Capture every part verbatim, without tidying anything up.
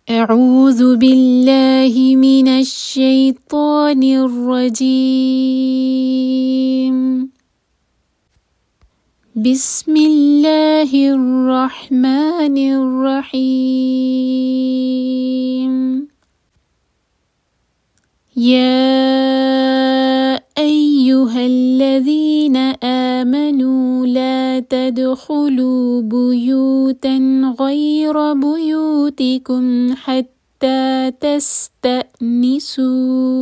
أعوذ بالله من الشيطان الرجيم. بسم الله الرحمن الرحيم. يا أيها الذين آمنوا لا تدخلوا بيوتا غير بيوتكم حتى تستأنسوا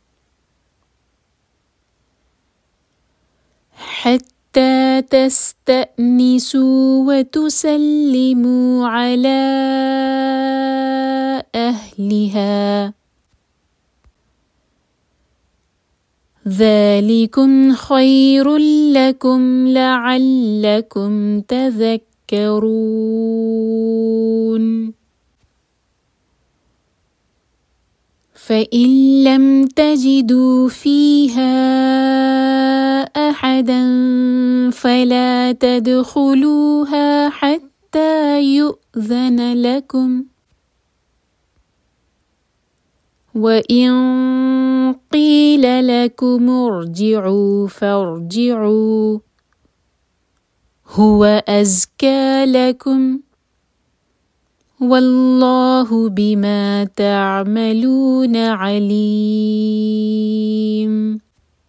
حتى تستأنسوا وتسلموا على أهلها، ذلكم خير لكم لعلكم تذكرون. فإن لم تجدوا فيها أحدا فلا تدخلوها حتى يؤذن لكم، وإن قيل لكم ارجعوا فارجعوا هو أزكى لكم، والله بما تعملون عليم.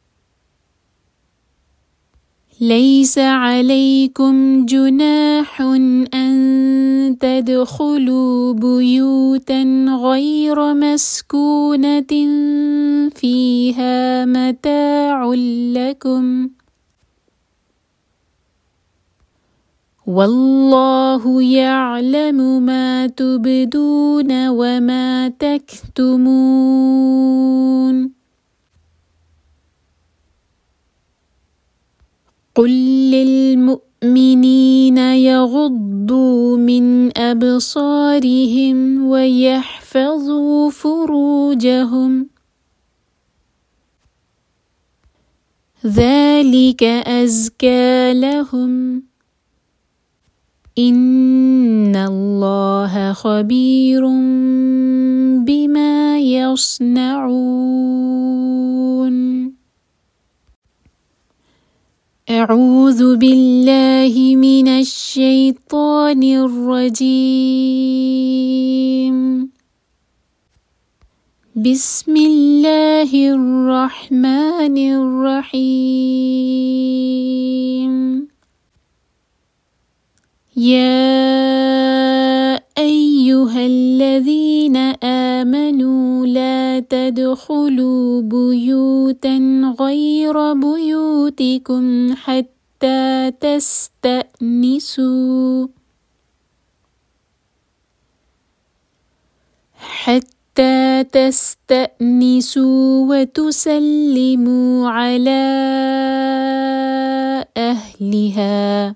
ليس عليكم جناح أن تدخلوا بيوتا غير مسكونة فيها متاع لكم، والله يعلم ما تبدون وما تكتمون. قل للمؤمنين يغضوا من أبصارهم ويحفظوا فروجهم، ذلك أزكى لهم، إن الله خبير بما يصنعون. أعوذ بالله من الشيطان الرجيم. بسم الله الرحمن الرحيم. يا أيها الذين آمنوا لا تدخلوا بيوتا غير بيوتكم حتى تستأنسوا حتى تستأنسوا وتسلموا على أهلها،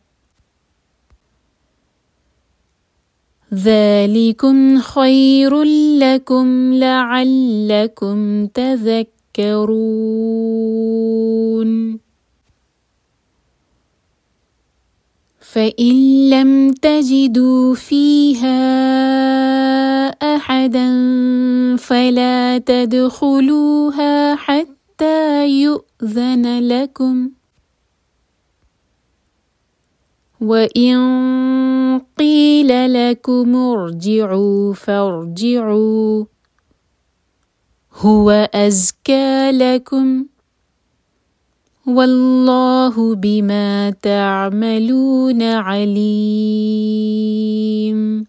ذلكم خير لكم لعلكم تذكرون. فإن لم تجدوا فيها أحدا فلا تدخلوها حتى يؤذن لكم، وإن قيل لكم ارجعوا فارجعوا هو أزكى لكم، والله بما تعملون عليم.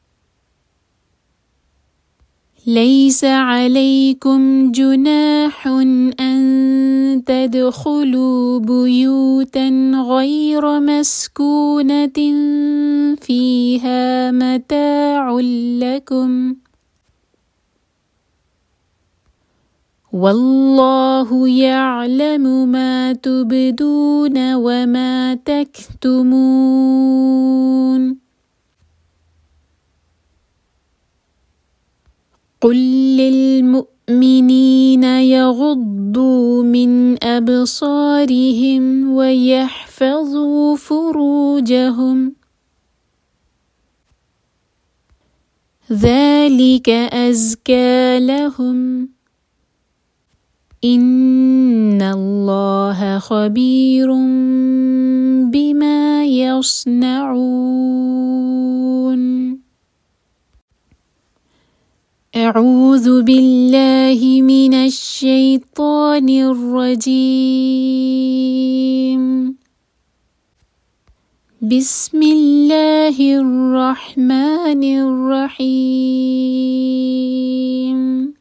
ليس عليكم جناح أن تدخلوا بيوتا غير مسكونة فيها متاع لكم، والله يعلم ما تبدون وما تكتمون. قل للمؤمنين يغضوا من أبصارهم ويحفظوا فروجهم، ذلك أزكى لهم إن الله خبير بما يصنعون. أعوذ بالله من الشيطان الرجيم. بسم الله الرحمن الرحيم.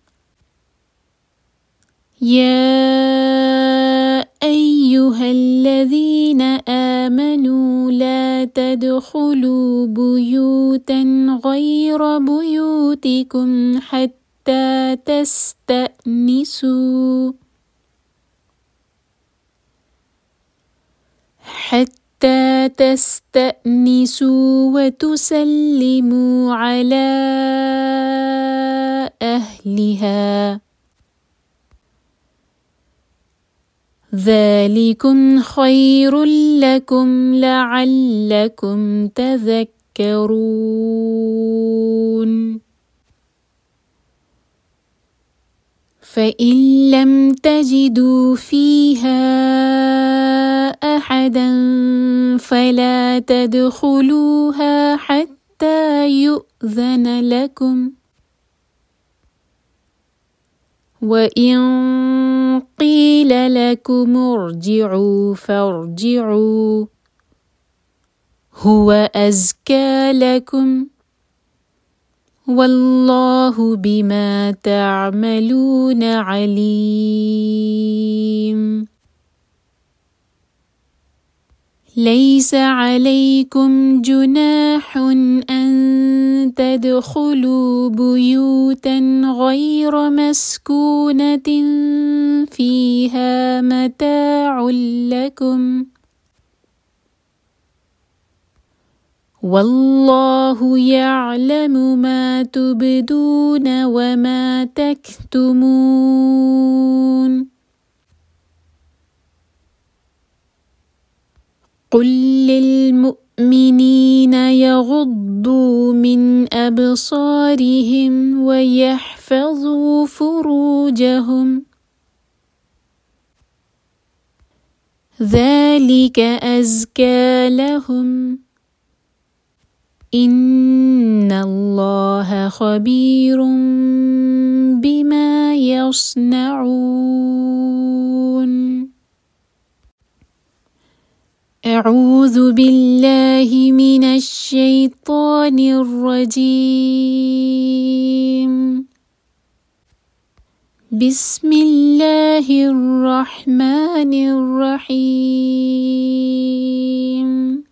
يا أيها الذين آمنوا لا تدخلوا بيوتا غير بيوتكم حتى تستأنسوا حتى تستأنسوا وتسلموا على أهلها ذلكم خير لكم لعلكم تذكرون. فإن لم تجدوا فيها أحدا فلا تدخلوها حتى يؤذن لكم، وإن قيل لكم ارجعوا فارجعوا هو أزكى لكم والله بما تعملون عليم. ليس عليكم جناح أن تدخلوا بيوتا غير مسكونة فيها متاع لكم والله يعلم ما تبدون وما تكتمون. قل للمؤمنين يغضوا من أبصارهم ويحفظوا فروجهم ذلك أزكى لهم إن الله خبير بما يصنعون. أعوذ بالله من الشيطان الرجيم. بسم الله الرحمن الرحيم.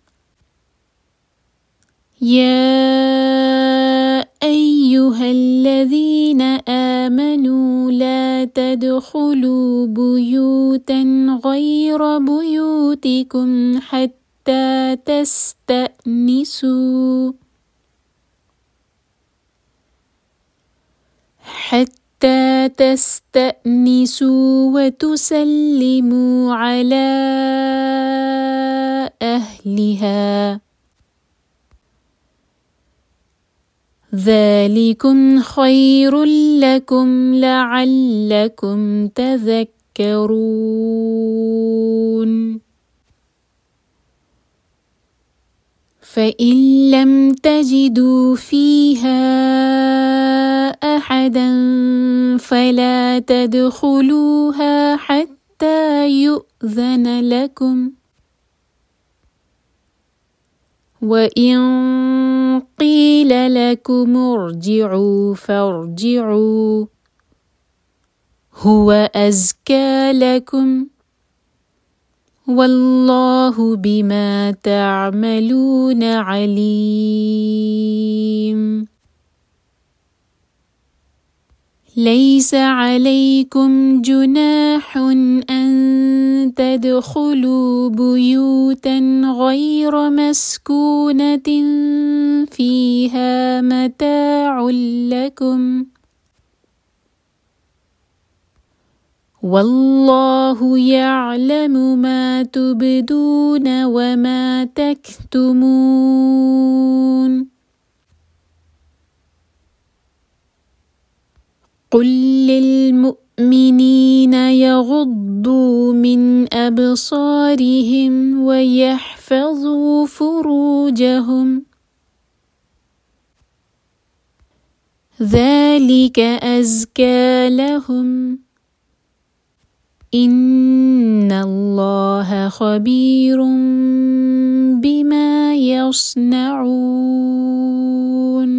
يا أيها الذين آمنوا لا تدخلوا بيوتا غير بيوتكم حتى تستأنسوا حتى تستأنسوا وتسلموا على أهلها ذلكم خير لكم لعلكم تذكرون. فإن لم تجدوا فيها أحدا فلا تدخلوها حتى يؤذن لكم، وإن قيل لكم ارجعوا فارجعوا هو أزكى لكم والله بما تعملون عليم. ليس عليكم جناح أن تدخلوا بيوتا غير مسكونة فيها متاع لكم والله يعلم ما تبدون وما تكتمون. قل للمؤمنين يغضوا من أبصارهم ويحفظوا فروجهم ذلك أزكى لهم إن الله خبير بما يصنعون.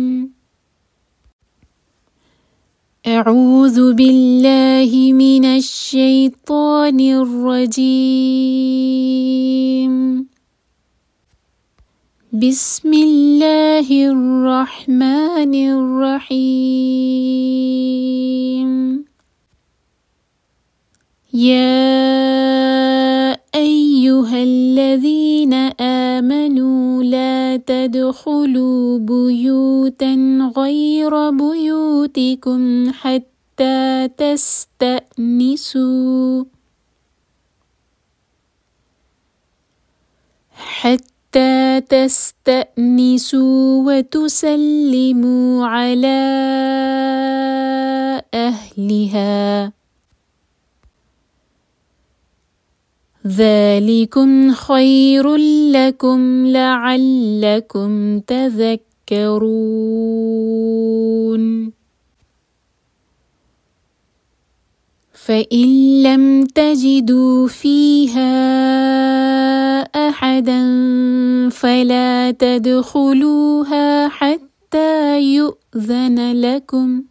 أعوذ بالله من الشيطان الرجيم. بسم الله الرحمن الرحيم. يا أيها الذين آمنوا لا تدخلوا بيوتا غير بيوتكم حتى تستأنسوا حتى تستأنسوا وتسلموا على أهلها ذلكم خير لكم لعلكم تذكرون. فإن لم تجدوا فيها أحدا فلا تدخلوها حتى يؤذن لكم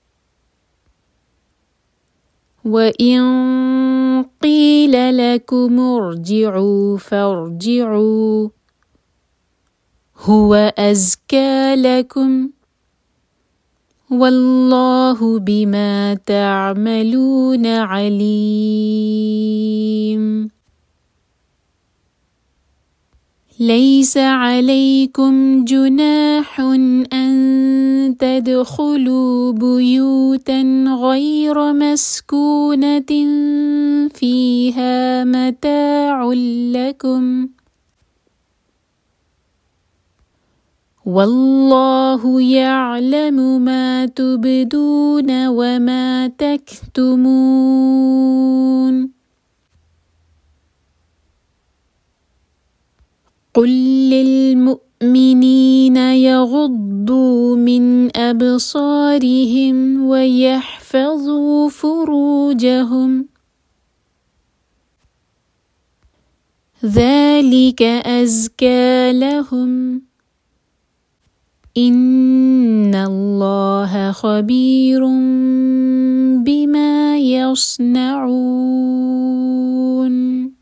وإن قيل لكم ارجعوا فارجعوا هو أزكى لكم والله بما تعملون عليم. ليس عليكم جناح أن تدخلوا بيوتا غير مسكونة فيها متاع لكم والله يعلم ما تبدون وما تكتمون. قل للمؤمنين يغضوا من أبصارهم ويحفظوا فروجهم ذلك أزكى لهم إن الله خبير بما يصنعون.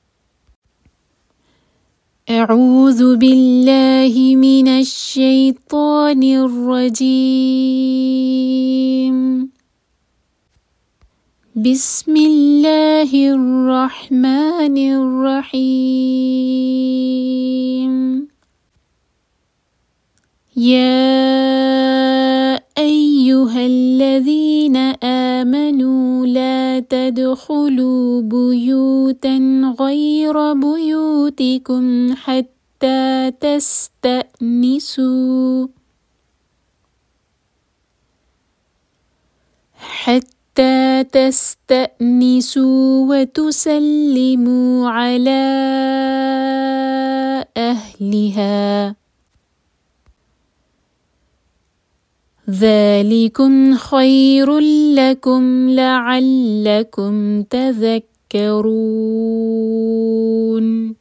أعوذ بالله من الشيطان الرجيم. بسم الله الرحمن الرحيم. يا أيها الذين آمنوا لا تدخلوا بيوتا غير بيوتكم حتى تستأنسوا حتى تستأنسوا وتسلموا على أهلها ذلكم خير لكم لعلكم تذكرون.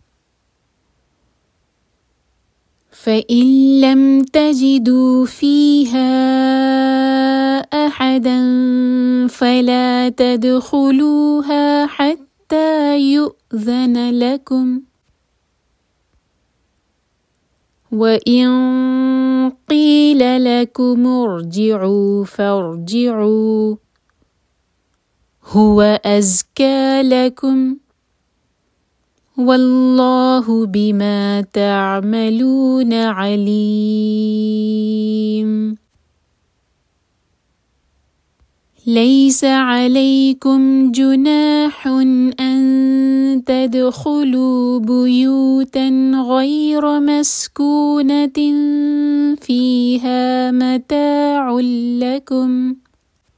فإن لم تجدوا فيها أحدا فلا تدخلوها حتى يؤذن لكم وإن قيل لكم ارجعوا فارجعوا هو أزكى لكم والله بما تعملون عليم. ليس عليكم جناح أن تدخلوا بيوتا غير مسكونة فيها متاع لكم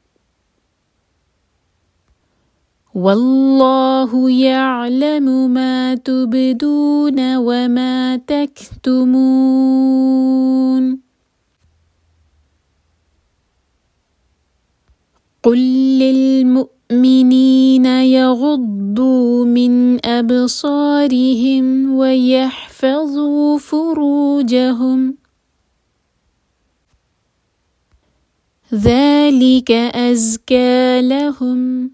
والله يعلم ما تبدون وما تكتمون قل للمؤمنين يغضوا من أبصارهم ويحفظوا فروجهم ذلك أزكى لهم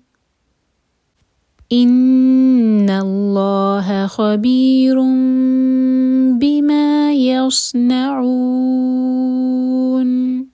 إن الله خبير بما يصنعون.